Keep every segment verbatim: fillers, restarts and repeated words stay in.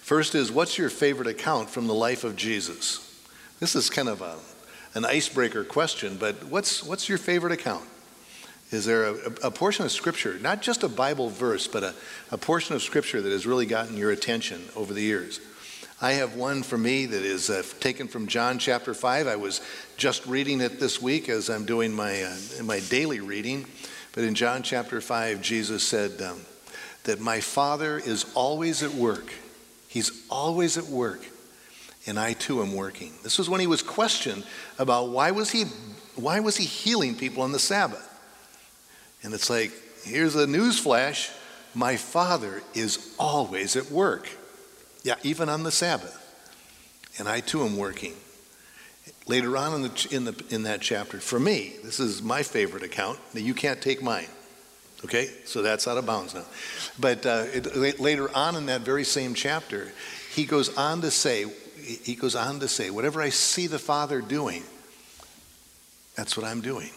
First is, what's your favorite account from the life of Jesus? This is kind of a, an icebreaker question, but what's, what's your favorite account? Is there a, a portion of Scripture, not just a Bible verse, but a, a portion of Scripture that has really gotten your attention over the years? I have one for me that is uh, taken from John chapter five. I was just reading it this week as I'm doing my, uh, my daily reading. But in John chapter five, Jesus said um, that my Father is always at work. He's always at work, and I too am working. This was when he was questioned about why was he, why was he healing people on the Sabbath? And it's like, here's a news flash. My Father is always at work. Yeah, even on the Sabbath. And I too am working. Later on in the in the in that chapter, for me, this is my favorite account. Now you can't take mine. Okay? So that's out of bounds now. But uh, it, later on in that very same chapter, he goes on to say, he goes on to say, whatever I see the Father doing, that's what I'm doing.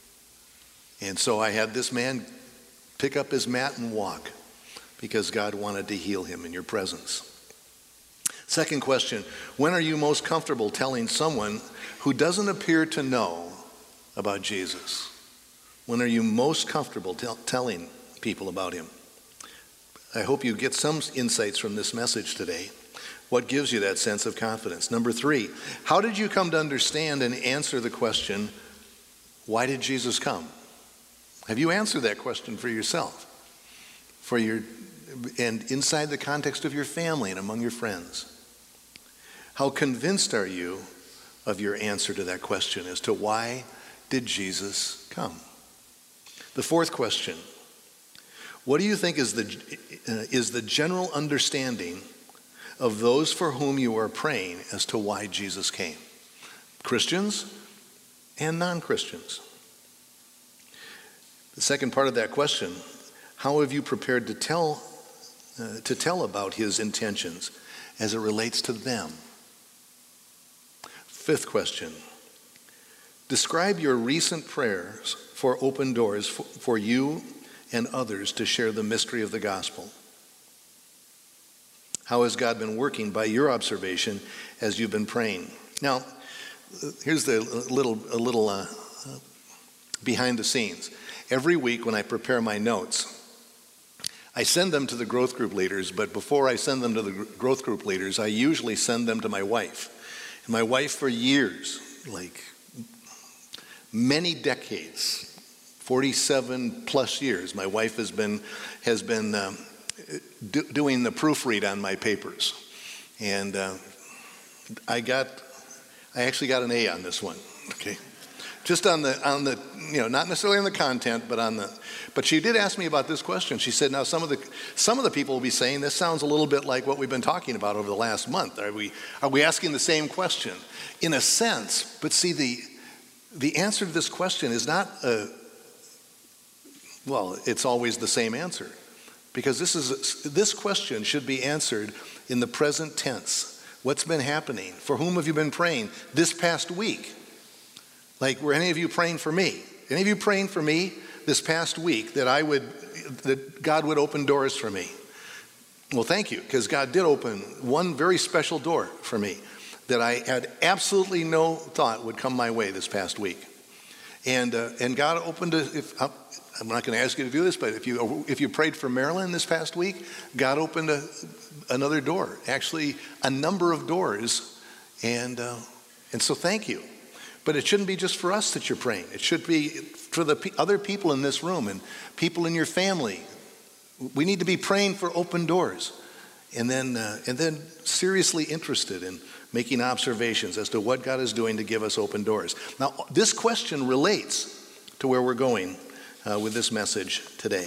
And so I had this man pick up his mat and walk because God wanted to heal him in your presence. Second question, when are you most comfortable telling someone who doesn't appear to know about Jesus? When are you most comfortable tell, telling people about him? I hope you get some insights from this message today. What gives you that sense of confidence? Number three, how did you come to understand and answer the question, why did Jesus come? Have you answered that question for yourself? For your, and inside the context of your family and among your friends? How convinced are you of your answer to that question as to why did Jesus come? The fourth question, what do you think is the, uh, is the general understanding of those for whom you are praying as to why Jesus came? Christians and non-Christians. The second part of that question, how have you prepared to tell, uh, to tell about his intentions as it relates to them? Fifth question, describe your recent prayers for open doors for, for you and others to share the mystery of the gospel. How has God been working by your observation as you've been praying? Now, here's the little, a little uh, behind the scenes. Every week when I prepare my notes, I send them to the growth group leaders, but before I send them to the growth group leaders, I usually send them to my wife. And my wife for years, like many decades, forty-seven plus years, my wife has been, has been um, do, doing the proofread on my papers. And uh, I got, I actually got an A on this one, okay? Just on the, on the, you know, not necessarily on the content, but on the, but she did ask me about this question. She said, now some of the, some of the people will be saying, this sounds a little bit like what we've been talking about over the last month. Are we, are we asking the same question? In a sense, but see, the, the answer to this question is not a, well, it's always the same answer. Because this is, this question should be answered in the present tense. What's been happening? For whom have you been praying this past week? Like, were any of you praying for me? Any of you praying for me this past week that I would, that God would open doors for me? Well, thank you, because God did open one very special door for me that I had absolutely no thought would come my way this past week. And uh, and God opened a, if, I'm not going to ask you to do this, but if you if you prayed for Marilyn this past week, God opened a, another door, actually a number of doors. And uh, and so thank you. But it shouldn't be just for us that you're praying. It should be for the other people in this room and people in your family. We need to be praying for open doors, and then uh, and then seriously interested in making observations as to what God is doing to give us open doors. Now, this question relates to where we're going uh, with this message today.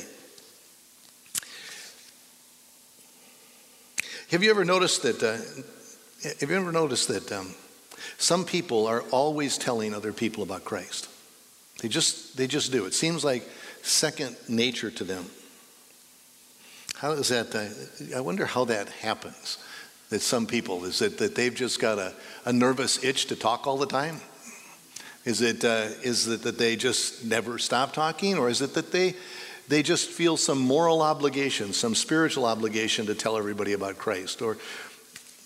Have you ever noticed that? Uh, have you ever noticed that? Um, Some people are always telling other people about Christ. They just they just do. It seems like second nature to them. How is that? Uh, I wonder how that happens. That some people, is it that they've just got a, a nervous itch to talk all the time? Is it uh, is it that they just never stop talking, or is it that they they just feel some moral obligation, some spiritual obligation to tell everybody about Christ? Or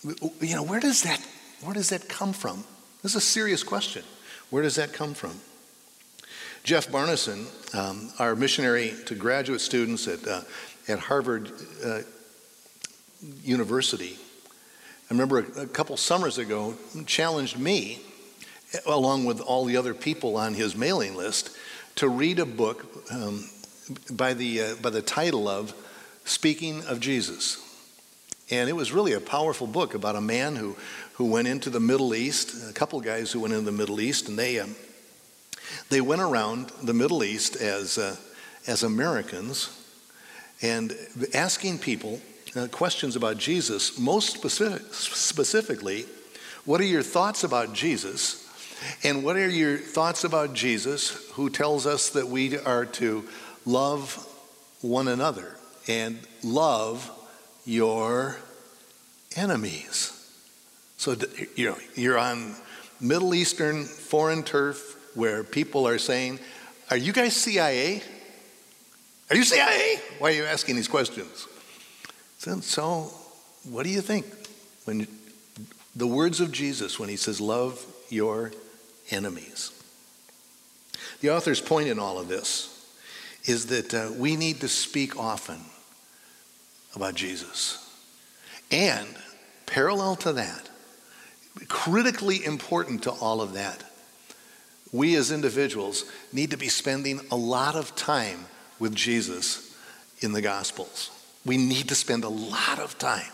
You know, where does that, where does that come from? This is a serious question. Where does that come from? Jeff Barneson, um, our missionary to graduate students at, uh, at Harvard uh, University, I remember a, a couple summers ago, challenged me, along with all the other people on his mailing list, to read a book um, by the uh, by the title of Speaking of Jesus. And it was really a powerful book about a man who, who went into the Middle East, a couple guys who went into the Middle East, and they um, they went around the Middle East as uh, as Americans and asking people uh, questions about Jesus. Most specific, specifically, what are your thoughts about Jesus? And what are your thoughts about Jesus, who tells us that we are to love one another and love your enemies? So, you know, you're on Middle Eastern foreign turf where people are saying, are you guys C I A? Are you C I A? Why are you asking these questions? So, so what do you think when the words of Jesus, when he says, love your enemies? The author's point in all of this is that uh, we need to speak often about Jesus. And parallel to that, critically important to all of that, we as individuals need to be spending a lot of time with Jesus in the Gospels. We need to spend a lot of time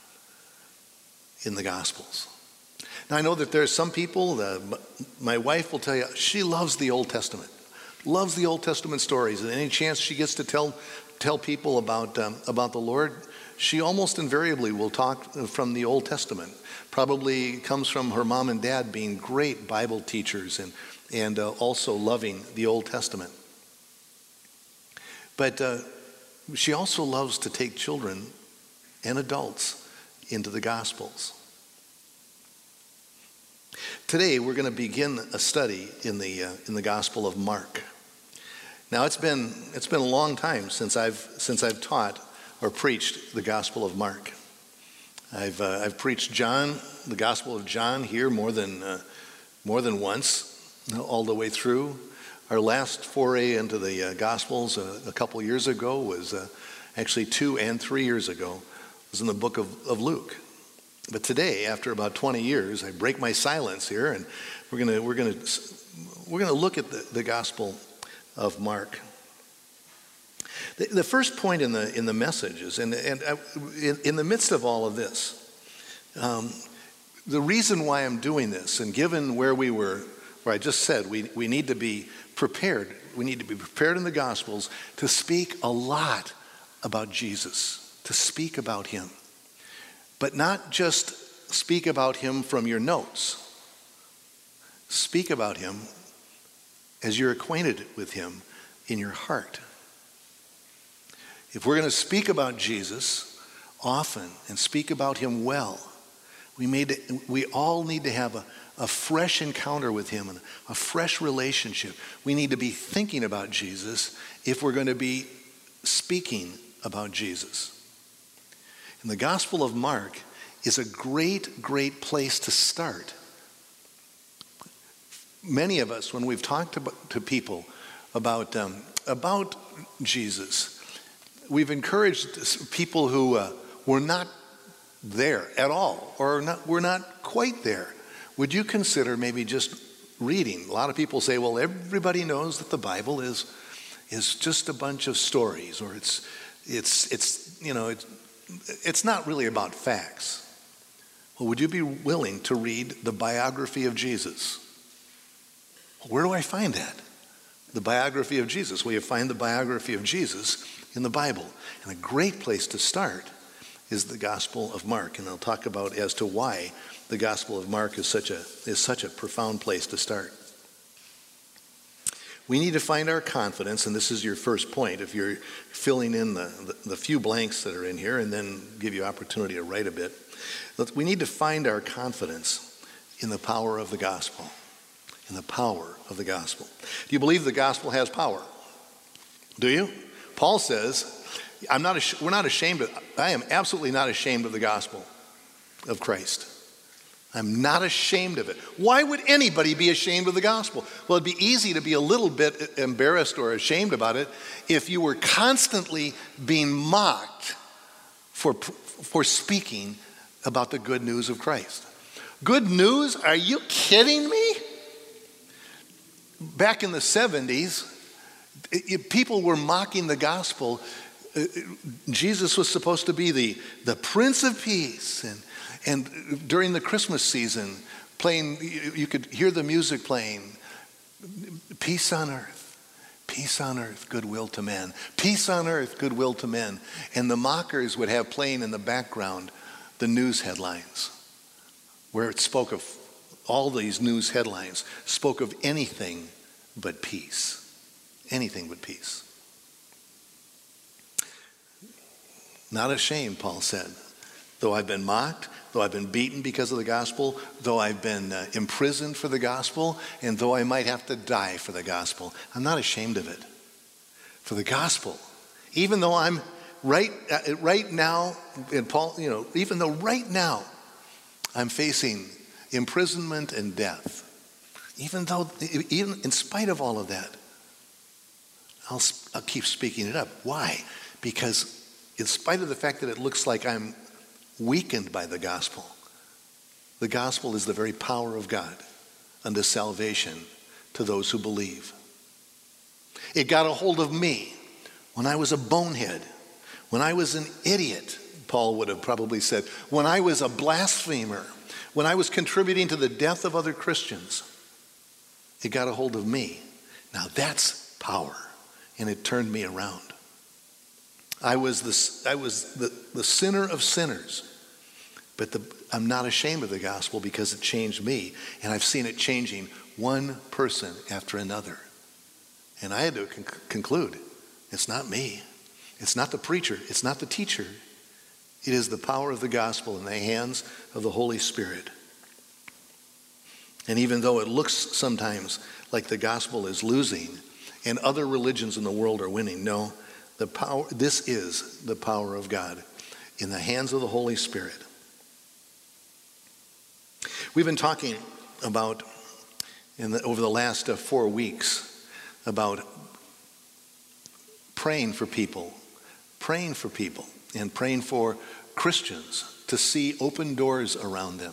in the Gospels. Now, I know that there's some people, uh, my wife will tell you, she loves the Old Testament, loves the Old Testament stories. And any chance she gets to tell tell people about, um, about the Lord, she almost invariably will talk from the Old Testament. Probably comes from her mom and dad being great Bible teachers and, and uh, also loving the Old Testament. But uh, she also loves to take children and adults into the Gospels. Today we're going to begin a study in the uh, in the Gospel of Mark. Now it's been it's been a long time since I've since I've taught or preached the Gospel of Mark. I've uh, I've preached John, the Gospel of John here more than uh, more than once, all the way through. Our last foray into the uh, Gospels uh, a couple years ago was uh, actually two and three years ago was in the book of, of Luke. But today, after about twenty years, I break my silence here, and we're gonna we're gonna we're gonna look at the, the Gospel of Mark. The, the first point in the in the message is, and and uh, in, in the midst of all of this, um, the reason why I'm doing this, and given where we were, where I just said we we need to be prepared, we need to be prepared in the Gospels to speak a lot about Jesus, to speak about him. But not just speak about him from your notes. Speak about him as you're acquainted with him in your heart. If we're going to speak about Jesus often and speak about him well, we, made it, we all need to have a, a fresh encounter with him and a fresh relationship. We need to be thinking about Jesus if we're going to be speaking about Jesus. And the Gospel of Mark is a great, great place to start. Many of us, when we've talked to, to people about, um, about Jesus, we've encouraged people who uh, were not there at all, or not, were not quite there. Would you consider maybe just reading? A lot of people say, well, everybody knows that the Bible is, is just a bunch of stories, or it's, it's, it's you know, it's, It's not really about facts. Well, would you be willing to read the biography of Jesus? Where do I find that? The biography of Jesus. Well, you find the biography of Jesus in the Bible. And a great place to start is the Gospel of Mark. And I'll talk about as to why the Gospel of Mark is such a, is such a profound place to start. We need to find our confidence, and this is your first point, if you're filling in the, the, the few blanks that are in here, and then give you opportunity to write a bit. We need to find our confidence in the power of the gospel, in the power of the gospel. Do you believe the gospel has power? Do you? Paul says, I'm not, we're not ashamed of, I am absolutely not ashamed of the gospel. of Christ. I'm not ashamed of it. Why would anybody be ashamed of the gospel? Well, it'd be easy to be a little bit embarrassed or ashamed about it if you were constantly being mocked for, for speaking about the good news of Christ. Good news? Are you kidding me? Back in the seventies, it, people were mocking the gospel. Jesus was supposed to be the, the Prince of Peace. And, and during the Christmas season, playing, you, you could hear the music playing, peace on earth, peace on earth, goodwill to men. Peace on earth, goodwill to men. And the mockers would have playing in the background the news headlines, where it spoke of, all these news headlines spoke of anything but peace. Anything but peace. Not ashamed, Paul said. Though I've been mocked, though I've been beaten because of the gospel, though I've been uh, imprisoned for the gospel, and though I might have to die for the gospel, I'm not ashamed of it. For the gospel, even though I'm right, uh, right now, and Paul, you know, even though right now I'm facing imprisonment and death, even though, even in spite of all of that, I'll, I'll keep speaking it up. Why? Because in spite of the fact that it looks like I'm weakened by the gospel, the gospel is the very power of God unto salvation to those who believe. It got a hold of me when I was a bonehead, when I was an idiot, Paul would have probably said, when I was a blasphemer, when I was contributing to the death of other Christians. It got a hold of me. Now that's power. And it turned me around. I was the, I was the, the sinner of sinners. But the, I'm not ashamed of the gospel because it changed me. And I've seen it changing one person after another. And I had to con- conclude, it's not me. It's not the preacher. It's not the teacher. It is the power of the gospel in the hands of the Holy Spirit. And even though it looks sometimes like the gospel is losing and other religions in the world are winning, no, the power, this is the power of God in the hands of the Holy Spirit. We've been talking about, in the, over the last uh, four weeks, about praying for people, praying for people, and praying for Christians to see open doors around them.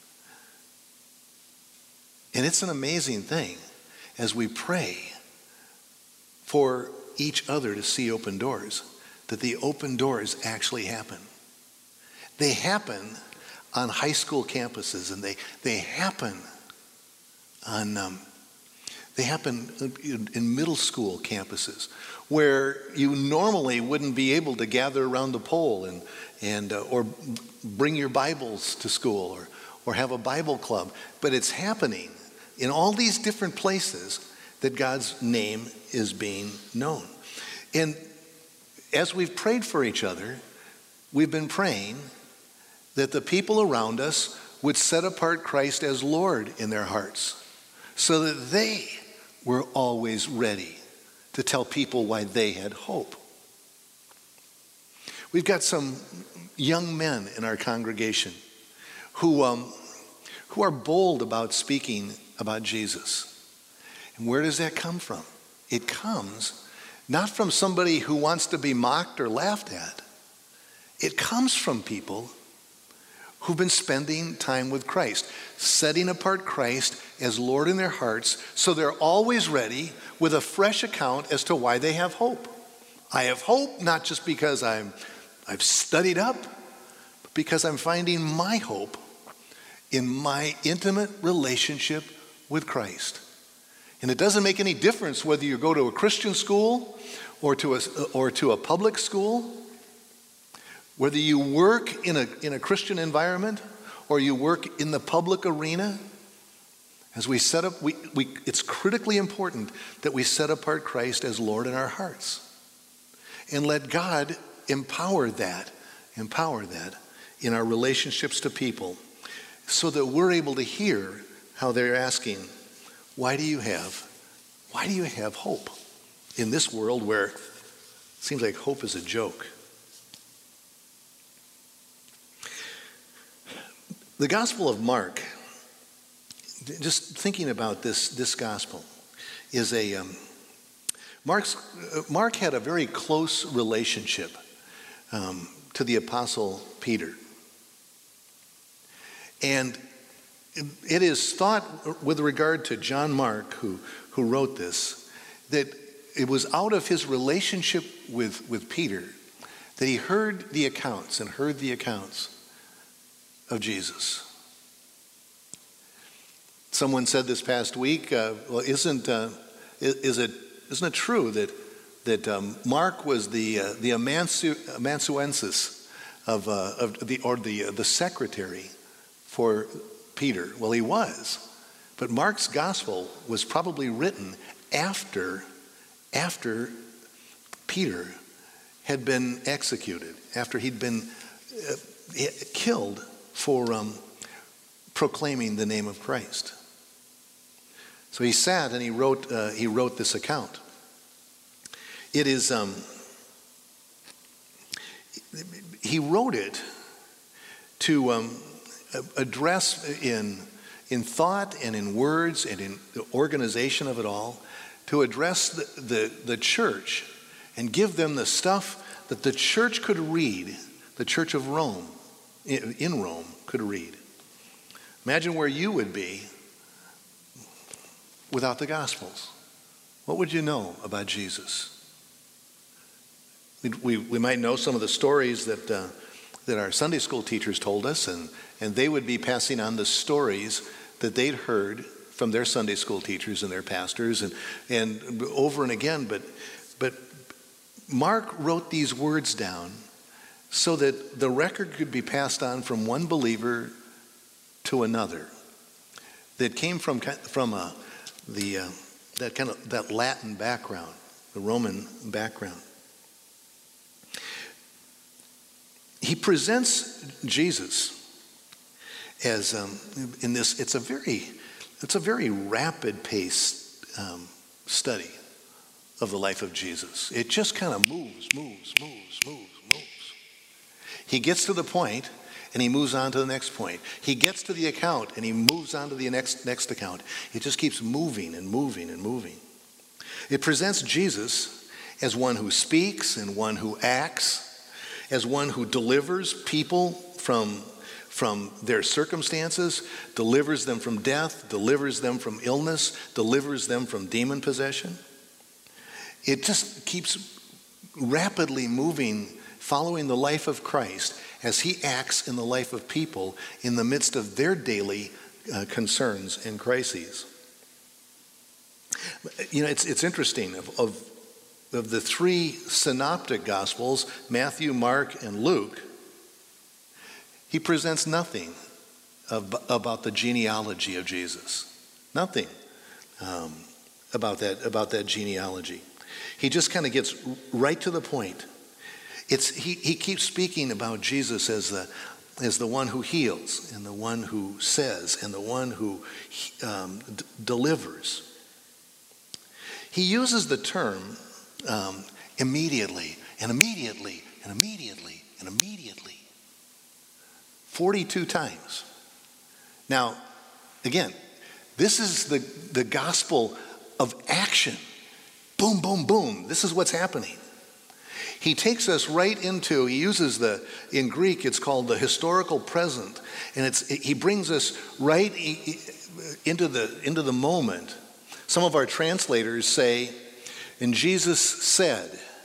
And it's an amazing thing as we pray for each other to see open doors, that the open doors actually happen. They happen on high school campuses, and they, they happen on um, they happen in, in middle school campuses where you normally wouldn't be able to gather around the pole and and uh, or bring your Bibles to school or or have a Bible club, but it's happening in all these different places that God's name is being known. And as we've prayed for each other, we've been praying that the people around us would set apart Christ as Lord in their hearts so that they were always ready to tell people why they had hope. We've got some young men in our congregation who, um, who are bold about speaking about Jesus. And where does that come from? It comes not from somebody who wants to be mocked or laughed at. It comes from people who've been spending time with Christ, setting apart Christ as Lord in their hearts, so they're always ready with a fresh account as to why they have hope. I have hope not just because I'm, I've studied up, but because I'm finding my hope in my intimate relationship with Christ. And it doesn't make any difference whether you go to a Christian school or to a, or to a public school, whether you work in a, in a Christian environment or you work in the public arena. As we set up, we, we, it's critically important that we set apart Christ as Lord in our hearts. And let God empower that, empower that in our relationships to people so that we're able to hear how they're asking, why do you have, why do you have hope in this world where it seems like hope is a joke? The Gospel of Mark, just thinking about this, this gospel, is a, um, Mark's, uh, Mark had a very close relationship um, to the Apostle Peter. And it is thought, with regard to John Mark, who, who wrote this, that it was out of his relationship with, with Peter that he heard the accounts and heard the accounts of Jesus. Someone said this past week, uh, well, isn't uh, is it isn't it true that that um, Mark was the uh, the amansu, amanuensis of uh, of the or the uh, the secretary for Peter? Well, he was, but Mark's gospel was probably written after after Peter had been executed, after he'd been uh, killed for um, proclaiming the name of Christ. So he sat and he wrote uh, he wrote this account. It is um, he wrote it to um, address in in thought and in words and in the organization of it all, to address the, the, the church and give them the stuff that the church could read, the Church of Rome, in, in Rome, could read. Imagine where you would be without the Gospels. What would you know about Jesus? We, we, we might know some of the stories that uh, that our Sunday school teachers told us, and, and they would be passing on the stories that they'd heard from their Sunday school teachers and their pastors, and, and over and again. But, but Mark wrote these words down so that the record could be passed on from one believer to another, that came from, from a, the, uh, that kind of that Latin background, the Roman background. He presents Jesus as um, in this. It's a very, it's a very rapid-paced um, study of the life of Jesus. It just kind of moves, moves, moves, moves, moves. He gets to the point, and he moves on to the next point. He gets to the account, and he moves on to the next next account. It just keeps moving and moving and moving. It presents Jesus as one who speaks and one who acts, as one who delivers people from, from their circumstances, delivers them from death, delivers them from illness, delivers them from demon possession. It just keeps rapidly moving, following the life of Christ as he acts in the life of people in the midst of their daily uh, concerns and crises. You know, it's, it's interesting, of, of Of the three synoptic gospels, Matthew, Mark, and Luke, he presents nothing of, about the genealogy of Jesus. Nothing um, about that, about that genealogy. He just kind of gets right to the point. It's, he, he keeps speaking about Jesus as the, as the one who heals, and the one who says, and the one who um, d- delivers. He uses the term Um, immediately, and immediately, and immediately, and immediately. forty-two times. Now, again, this is the, the gospel of action. Boom, boom, boom. This is what's happening. He takes us right into, he uses the, in Greek, it's called the historical present, and it's he brings us right into the, into the moment. Some of our translators say, and Jesus said,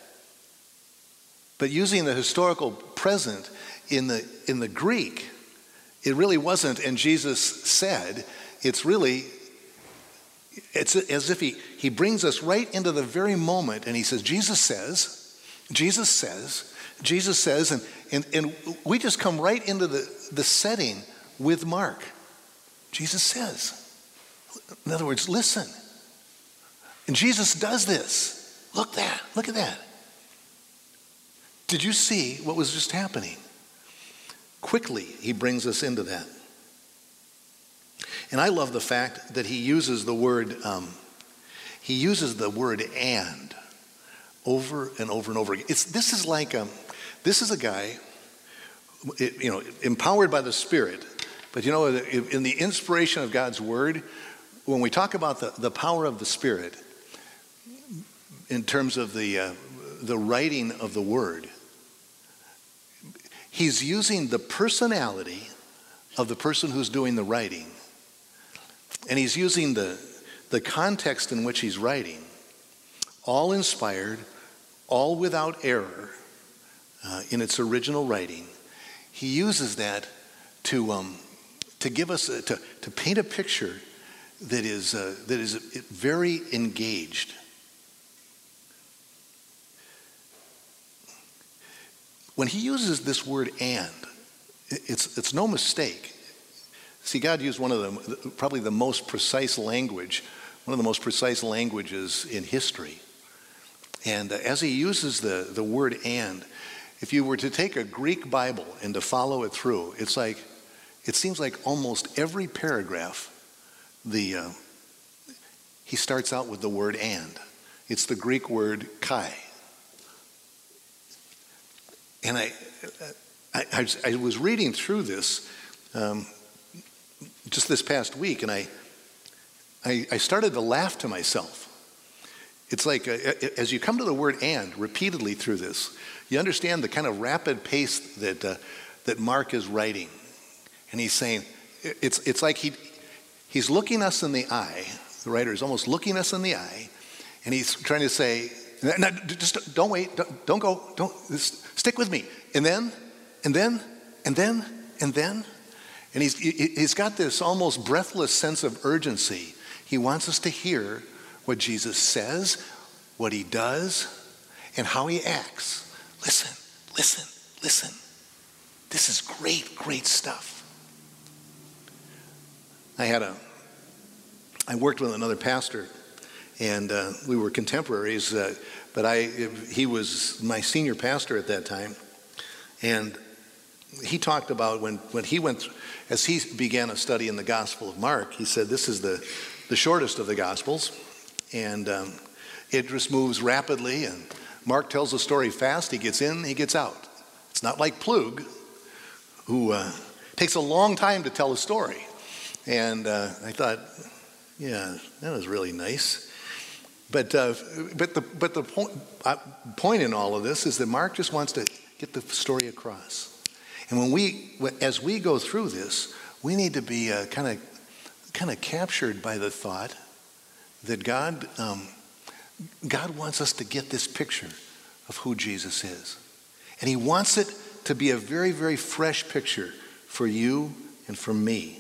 but using the historical present in the in the Greek, it really wasn't, and Jesus said. It's really, it's as if he, he brings us right into the very moment, and he says, Jesus says, Jesus says, Jesus says, and, and, and we just come right into the, the setting with Mark. Jesus says. In other words, listen. And Jesus does this. Look that, look at that. Did you see what was just happening? Quickly, he brings us into that. And I love the fact that he uses the word, um, he uses the word and over and over and over again. It's, this is like, um, this is a guy, you know, empowered by the Spirit, But you know, in the inspiration of God's word, when we talk about the, the power of the Spirit, in terms of the, uh, the writing of the word, he's using the personality of the person who's doing the writing. And he's using the, the context in which he's writing, all inspired, all without error uh, in its original writing. He uses that to, um, to give us, a, to, to paint a picture that is, uh, that is very engaged. When he uses this word "and," it's, it's no mistake. See, God used one of the, probably the most precise language, one of the most precise languages in history. And uh, as he uses the, the word "and," if you were to take a Greek Bible and to follow it through, it's like, it seems like almost every paragraph, the uh, he starts out with the word "and." It's the Greek word "kai." And I, I, I, was, I was reading through this um, just this past week, and I, I, I started to laugh to myself. It's like, uh, as you come to the word "and" repeatedly through this, you understand the kind of rapid pace that uh, that Mark is writing. And he's saying, it's it's like he he's looking us in the eye. The writer is almost looking us in the eye, and he's trying to say, no, just don't wait, don't, don't go, don't, just stick with me. And then, and then, and then, and then. And he's he's got this almost breathless sense of urgency. He wants us to hear what Jesus says, what he does, and how he acts. Listen, listen, listen. This is great, great stuff. I had a, I worked with another pastor, and uh, we were contemporaries, uh, but I, he was my senior pastor at that time, and he talked about when, when he went, through, as he began a study in the Gospel of Mark, he said this is the, the shortest of the Gospels, and um, it just moves rapidly, and Mark tells the story fast, he gets in, he gets out. It's not like Plug, who uh, takes a long time to tell a story. And uh, I thought, yeah, that was really nice. But uh, but the but the point uh, point in all of this is that Mark just wants to get the story across. And when we, as we go through this, we need to be kind of kind of captured by the thought that God um, God wants us to get this picture of who Jesus is, and He wants it to be a very, very fresh picture for you and for me.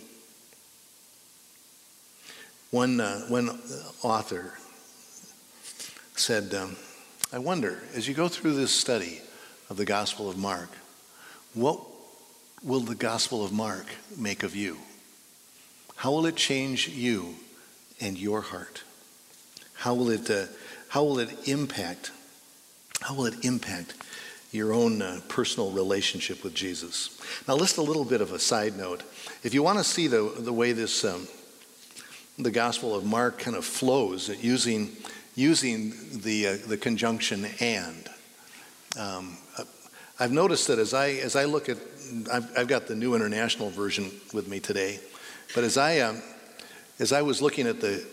One, uh, one author said, um, I wonder, as you go through this study of the Gospel of Mark, what will the Gospel of Mark make of you? How will it change you and your heart? How will it, uh, how will it impact, how will it impact your own uh, personal relationship with Jesus? Now, just a little bit of a side note. If you want to see the, the way this, um, the Gospel of Mark kind of flows using, using the, uh, the conjunction "and," um, I've noticed that as I, as I look at, I've, I've got the New International Version with me today, but as I, um, as I was looking at the,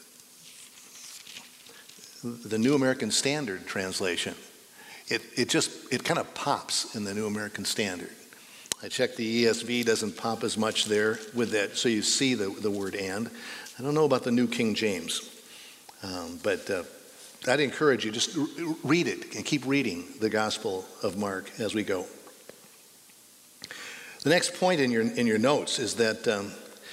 the New American Standard translation, It, it just, it kind of pops in the New American Standard. I checked the E S V, doesn't pop as much there with that, so you see the, the word "and." I don't know about the New King James, um, but uh, I'd encourage you, just read it and keep reading the Gospel of Mark as we go. The next point in your, in your notes is that um,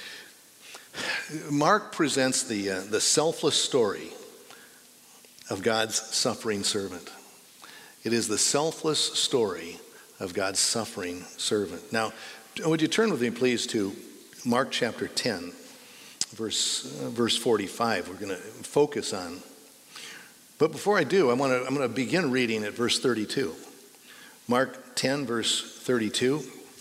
Mark presents the, uh, the selfless story of God's suffering servant. It is the selfless story of God's suffering servant. Now, would you turn with me, please, to Mark chapter ten, verse uh, verse forty-five. We're going to focus on. But before I do, I want to I'm going to begin reading at verse thirty-two. Mark ten, verse thirty-two.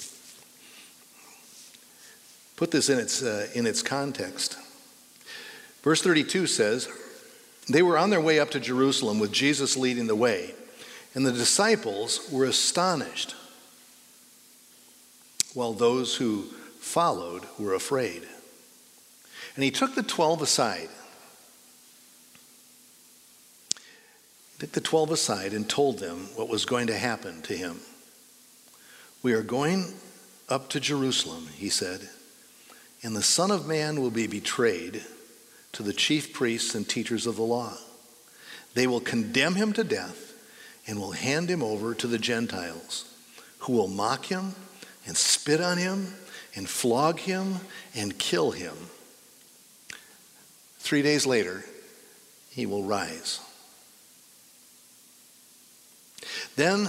Put this in its uh, in its context. Verse thirty-two says, "They were on their way up to Jerusalem with Jesus leading the way. And the disciples were astonished, while those who followed were afraid. And he took the twelve aside. He took the twelve aside and told them what was going to happen to him. "We are going up to Jerusalem," he said, "and the Son of Man will be betrayed to the chief priests and teachers of the law. They will condemn him to death and will hand him over to the Gentiles, who will mock him and spit on him and flog him and kill him. Three days later, he will rise." Then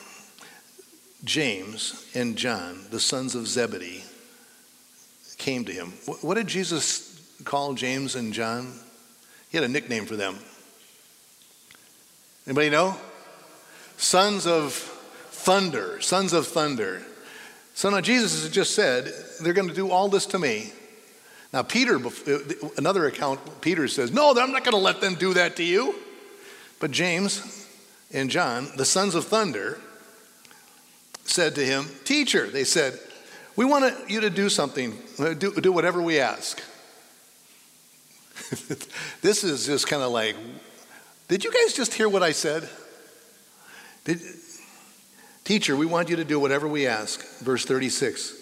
James and John, the sons of Zebedee, came to him. What did Jesus call James and John? He had a nickname for them. Anybody know? Sons of thunder, sons of thunder. So now Jesus has just said, they're going to do all this to me. Now Peter, another account, Peter says, no, I'm not going to let them do that to you. But James and John, the sons of thunder, said to him, "Teacher," they said, "we want you to do something, do, do whatever we ask." This is just kind of like, did you guys just hear what I said? Did, "Teacher, we want you to do whatever we ask." Verse thirty-six.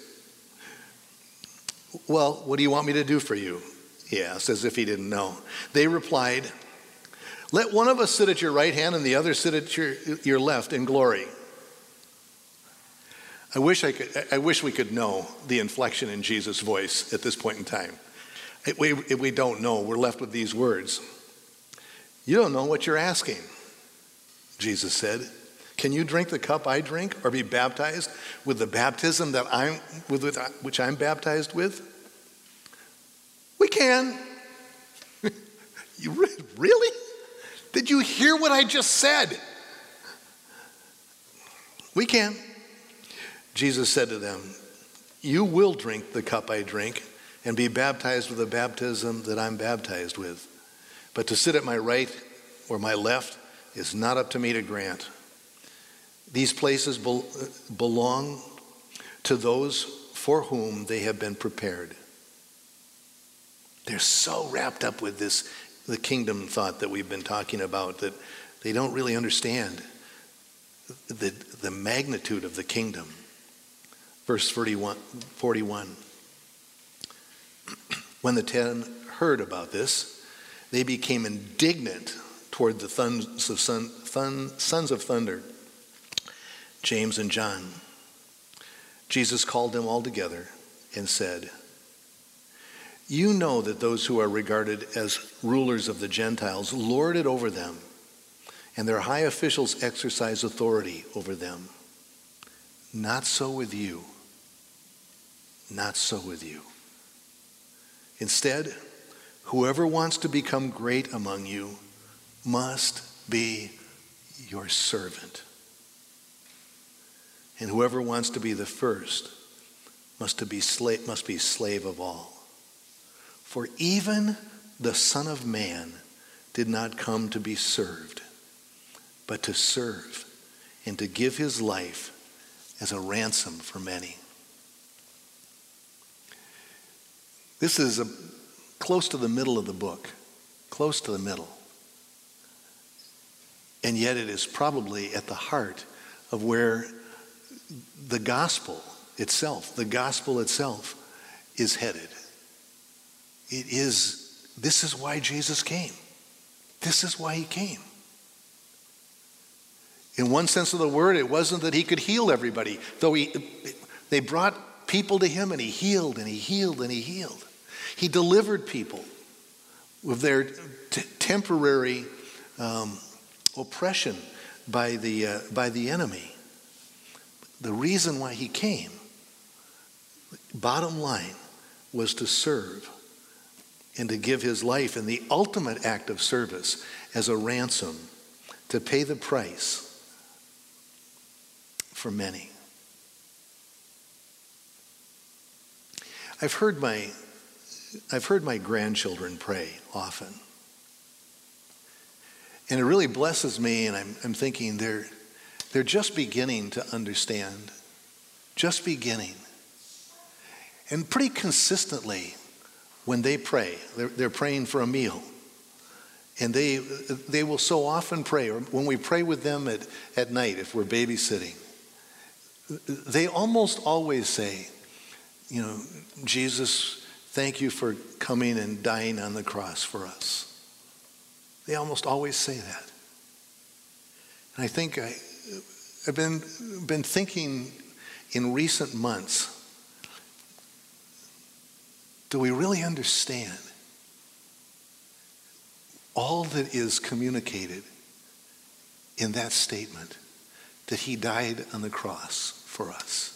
"Well, what do you want me to do for you?" he asked, as if he didn't know. They replied, "Let one of us sit at your right hand and the other sit at your, your left in glory." I wish I could. I wish we could know the inflection in Jesus' voice at this point in time. If we, if we don't know, we're left with these words. "You don't know what you're asking," Jesus said. "Can you drink the cup I drink, or be baptized with the baptism that I'm with, with which I'm baptized with?" "We can." You re- really? Did you hear what I just said? "We can." Jesus said to them, "You will drink the cup I drink and be baptized with the baptism that I'm baptized with. But to sit at my right or my left is not up to me to grant. These places be- belong to those for whom they have been prepared." They're so wrapped up with this, the kingdom thought that we've been talking about, that they don't really understand the, the magnitude of the kingdom. Verse forty-one, forty-one. When the ten heard about this, they became indignant toward the sons of, son, thun, sons of thunder, James and John. Jesus called them all together and said, "You know that those who are regarded as rulers of the Gentiles lord it over them, and their high officials exercise authority over them. Not so with you. Not so with you. Instead, whoever wants to become great among you must be your servant. And whoever wants to be the first must, to be, slave, must be slave of all. For even the Son of Man did not come to be served, but to serve and to give his life as a ransom for many." This is a, close to the middle of the book, close to the middle. And yet it is probably at the heart of where the gospel itself, the gospel itself is headed. It is, this is why Jesus came. This is why he came. In one sense of the word, it wasn't that he could heal everybody, though he, they brought people to him and he healed and he healed and he healed. He delivered people with their t- temporary um, oppression by the, uh, by the enemy. The reason why he came, bottom line, was to serve and to give his life in the ultimate act of service as a ransom to pay the price for many. I've heard my I've heard my grandchildren pray often. And it really blesses me, and I'm, I'm thinking they're, they're just beginning to understand. Just beginning. And pretty consistently, when they pray, they're, they're praying for a meal. And they they will so often pray, or when we pray with them at, at night, if we're babysitting, they almost always say, you know, Jesus, thank you for coming and dying on the cross for us. They almost always say that. And I think I, I've been, been thinking in recent months, do we really understand all that is communicated in that statement, that he died on the cross for us?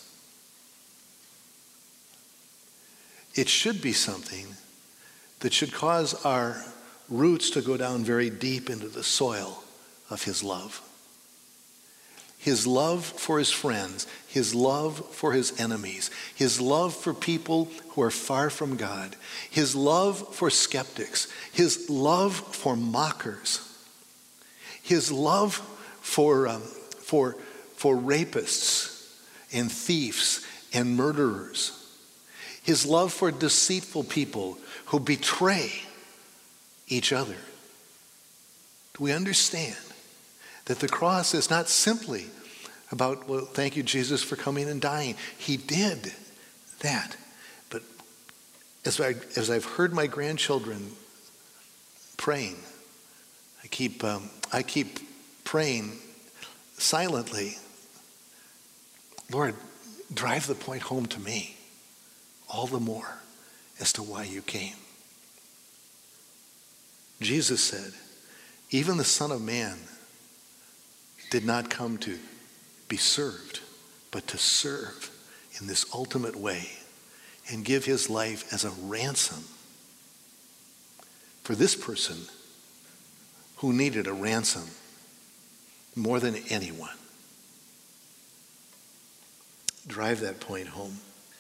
It should be something that should cause our roots to go down very deep into the soil of his love. His love for his friends, his love for his enemies, his love for people who are far from God, his love for skeptics, his love for mockers, his love for, um, for, for rapists and thieves and murderers, his love for deceitful people who betray each other. Do we understand that the cross is not simply about, well, thank you, Jesus, for coming and dying. He did that. But as, I, as I've heard my grandchildren praying, I keep, um, I keep praying silently, Lord, drive the point home to me all the more as to why you came. Jesus said, even the Son of Man did not come to be served, but to serve in this ultimate way and give his life as a ransom for this person who needed a ransom more than anyone. Drive that point home.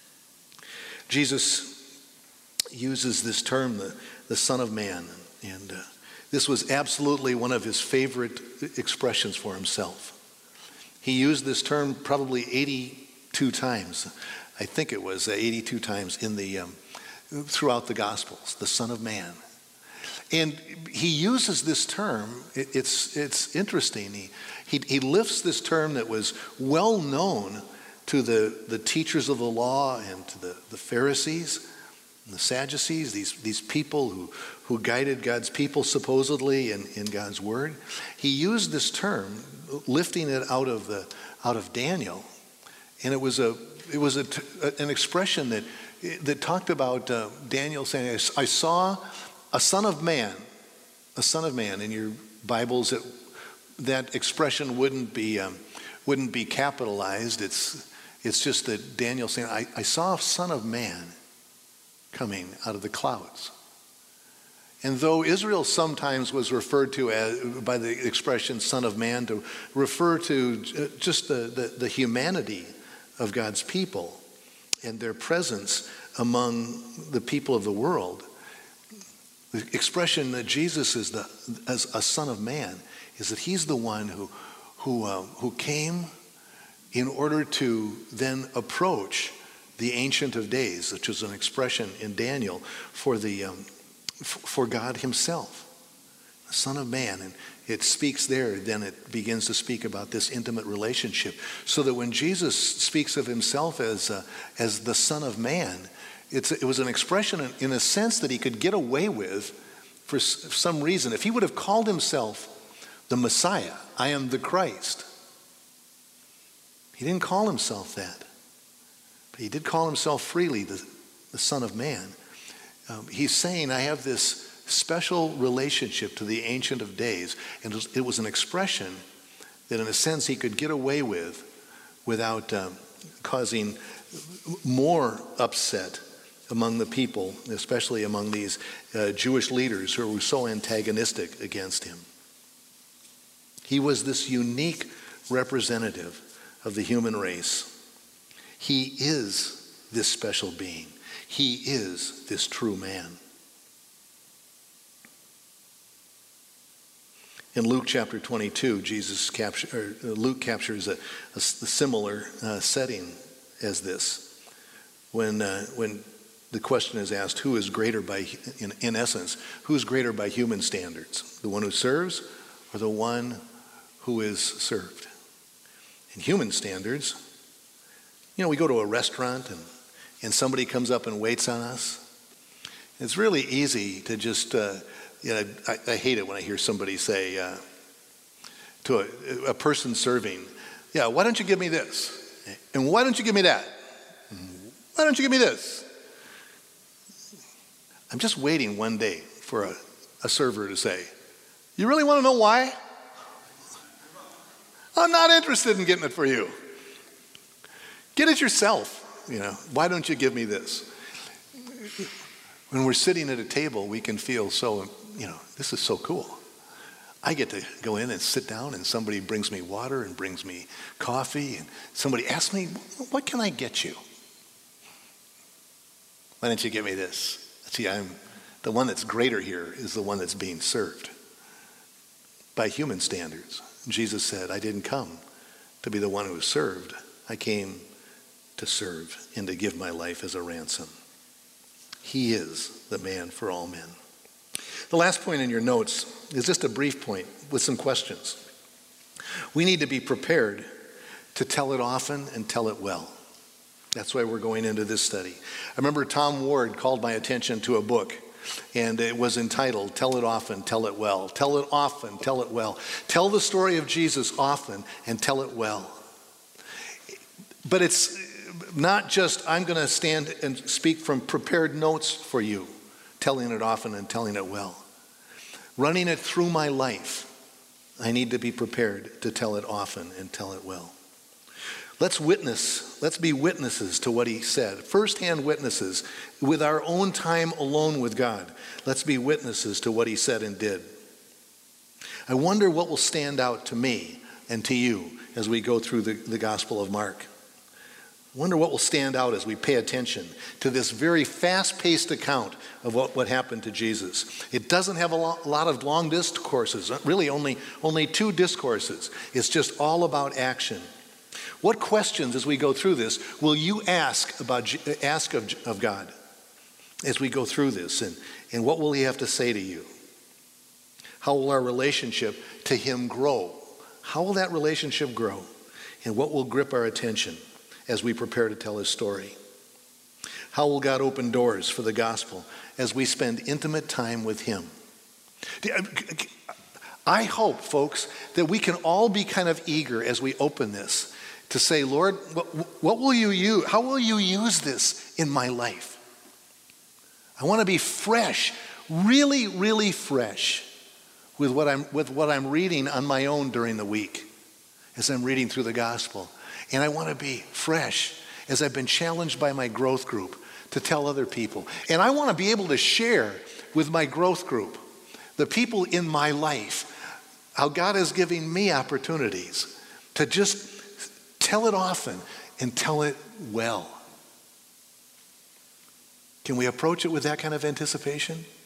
Jesus uses this term, the, the Son of Man, and uh, this was absolutely one of his favorite expressions for himself. He used this term probably eighty-two times. I think it was eighty-two times in the um, throughout the Gospels, the Son of Man. And he uses this term, it, it's, it's interesting. He, he, he lifts this term that was well known to the, the teachers of the law and to the, the Pharisees and the Sadducees, these, these people who, who guided God's people supposedly in, in God's word. He used this term, lifting it out of the out of Daniel, and it was a it was a, an expression that that talked about uh, Daniel saying, "I saw a son of man, a son of man." In your Bibles, it, that expression wouldn't be um, wouldn't be capitalized. It's it's just that Daniel saying, I, "I saw a son of man coming out of the clouds." And though Israel sometimes was referred to as, by the expression son of man, to refer to just the, the, the humanity of God's people and their presence among the people of the world, the expression that Jesus is the, as a son of man is that he's the one who, who, uh, who came in order to then approach the Ancient of Days, which is an expression in Daniel for the um, for God himself, the Son of Man. And it speaks there, then it begins to speak about this intimate relationship. So that when Jesus speaks of himself as uh, as the Son of Man, it's, it was an expression in, in a sense that he could get away with for s- some reason. If he would have called himself the Messiah, I am the Christ, he didn't call himself that. But he did call himself freely the, the Son of Man. Um, he's saying, I have this special relationship to the Ancient of Days. And it was, it was an expression that in a sense he could get away with without um, causing more upset among the people, especially among these uh, Jewish leaders who were so antagonistic against him. He was this unique representative of the human race. He is this special being. He is this true man. In Luke chapter twenty-two, Jesus capture, or Luke captures a, a similar uh, setting as this, when, uh, when the question is asked, who is greater by, in, in essence, who is greater by human standards? The one who serves or the one who is served? In human standards, you know, we go to a restaurant and, and somebody comes up and waits on us. It's really easy to just, uh, you know, I, I hate it when I hear somebody say uh, to a, a person serving, yeah, why don't you give me this? And why don't you give me that? Why don't you give me this? I'm just waiting one day for a, a server to say, you really want to know why? I'm not interested in getting it for you. Get it yourself. You know, why don't you give me this? When we're sitting at a table, we can feel so, you know, this is so cool. I get to go in and sit down and somebody brings me water and brings me coffee and somebody asks me, what can I get you? Why don't you give me this? See, I'm the one that's greater here is the one that's being served. By human standards, Jesus said, I didn't come to be the one who was served. I came to serve and to give my life as a ransom. He is the man for all men. The last point in your notes is just a brief point with some questions. We need to be prepared to tell it often and tell it well. That's why we're going into this study. I remember Tom Ward called my attention to a book, and it was entitled, Tell It Often, Tell It Well. Tell it often, tell it well. Tell the story of Jesus often and tell it well. But it's not just, I'm going to stand and speak from prepared notes for you, telling it often and telling it well. Running it through my life, I need to be prepared to tell it often and tell it well. Let's witness, let's be witnesses to what he said. First-hand witnesses with our own time alone with God. Let's be witnesses to what he said and did. I wonder what will stand out to me and to you as we go through the, the Gospel of Mark. I wonder what will stand out as we pay attention to this very fast-paced account of what, what happened to Jesus. It doesn't have a lot, a lot of long discourses, really only, only two discourses. It's just all about action. What questions as we go through this will you ask about ask of, of God as we go through this, and, and what will he have to say to you? How will our relationship to him grow? How will that relationship grow? And what will grip our attention as we prepare to tell his story? How will God open doors for the gospel as we spend intimate time with him? I hope, folks, that we can all be kind of eager as we open this to say, Lord, what, what will you use? How will you use this in my life? I want to be fresh, really, really fresh with what I'm with what I'm reading on my own during the week as I'm reading through the gospel. And I want to be fresh as I've been challenged by my growth group to tell other people. And I want to be able to share with my growth group, the people in my life, how God is giving me opportunities to just tell it often and tell it well. Can we approach it with that kind of anticipation?